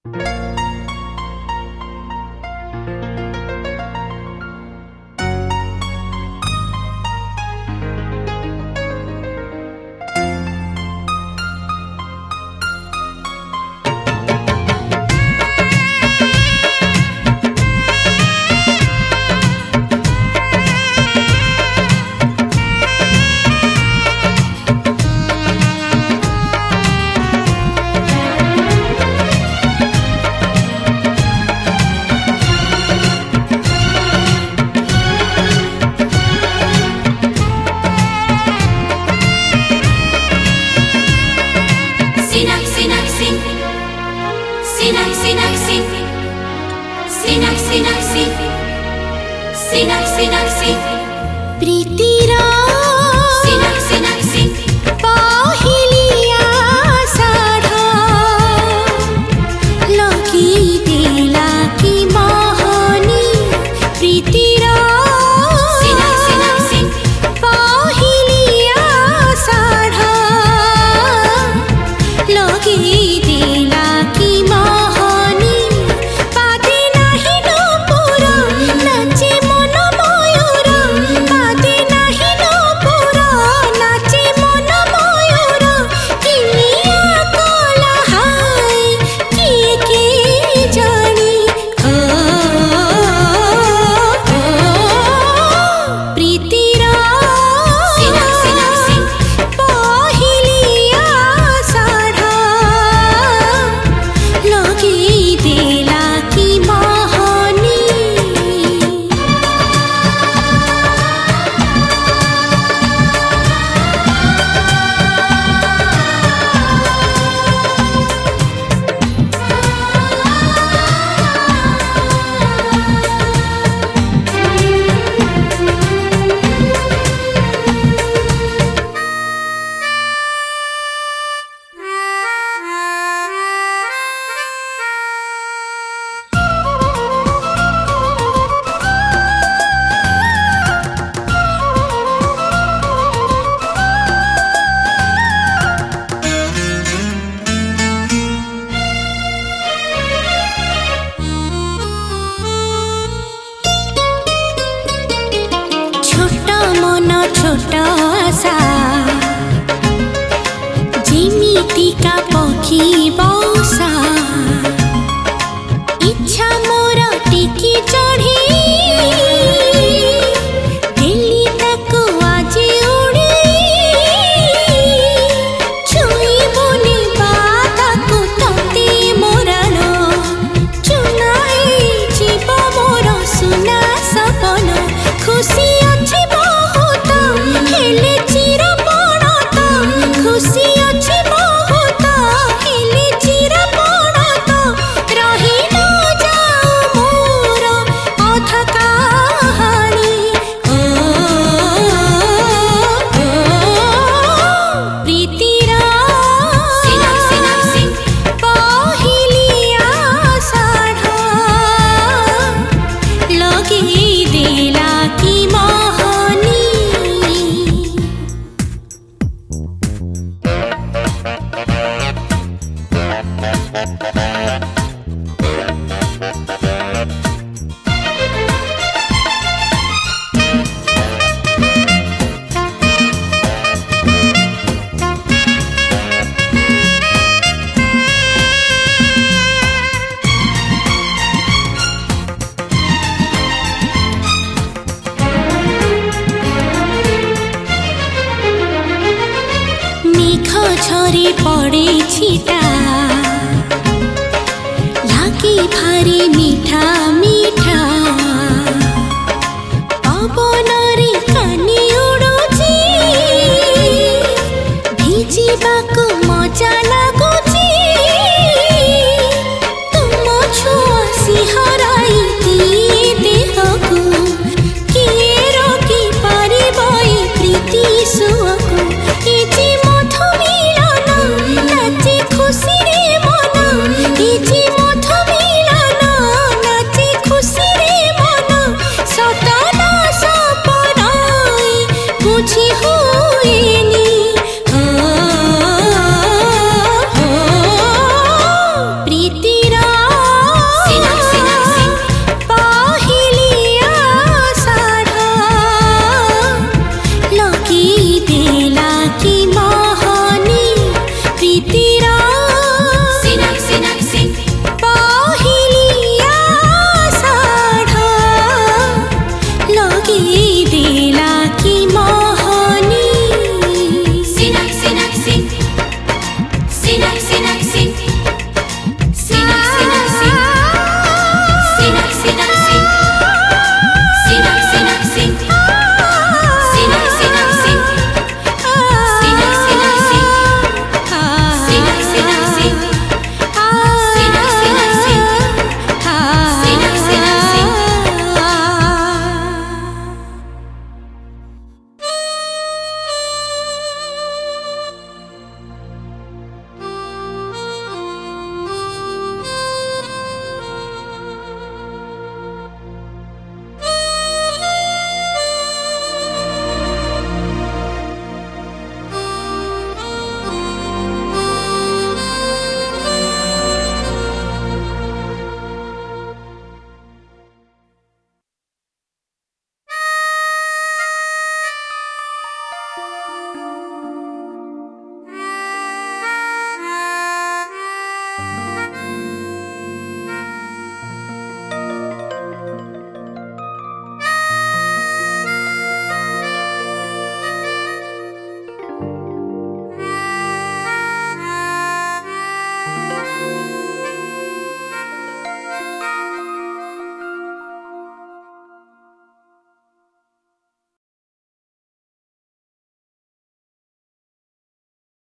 प्रीतिरा पाहिलिया साढ़ा लगी देला की महानी प्रीतिरा पाहिलिया साढ़ा लगी देला की महानी पादे नाही नूपुरा नाचे मन मयूरा पादे नाही नूपुरा नाचे मन मयूरा किनिया कला हाय किए के जानी प्रीतिरा पाहिलिया साढ़ा लगी देला की महानी छोटा मन छोटा आशा जिमिति का पक्षी बसा इच्छा मोर टिकी चढ़ी दिल्ली तक आज उड़ी छुई बुनी बात को तते मोरान चुनाई जीव मोर सुना सपन खुशी अच्छी बहुत हेले चिर पड़त खुशी अच्छी बहुत हेले चिर पड़त रही न जाऊ मोर अध कहानी प्रीतिरा पाहिलिया साढ़ा लगी देला की महानी Thank you.